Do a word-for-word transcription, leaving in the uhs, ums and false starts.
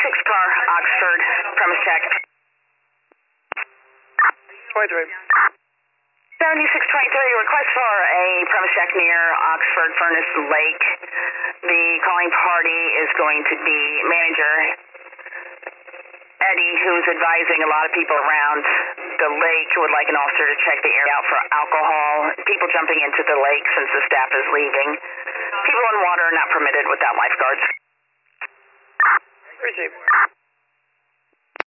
seventy-six car, Oxford, premise check. twenty-three. seventy-six twenty-three, request for a premise check near Oxford Furnace Lake. The calling party is going to be manager Eddie, who's advising a lot of people around the lake, would like an officer to check the area out for alcohol. People jumping into the lake since the staff is leaving. People in water are not permitted without lifeguards. Receive.